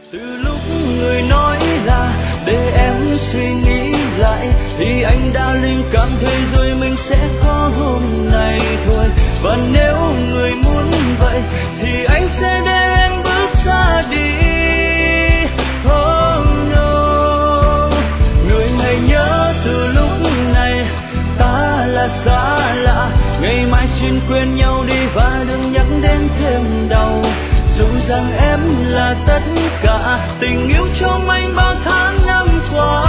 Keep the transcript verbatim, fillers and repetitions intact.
Từ lúc người nói là để em suy nghĩ lại, thì anh đã linh cảm thấy rồi mình sẽ có hôm nay thôi. Và nếu người muốn vậy thì anh sẽ để em bước ra đi. Oh no, người hãy nhớ từ lúc này ta là xa lạ, ngày mai xin quên nhau đi và đừng nhắc đến thêm đau. Dù rằng em là tất cả tình yêu trong anh bao tháng năm qua.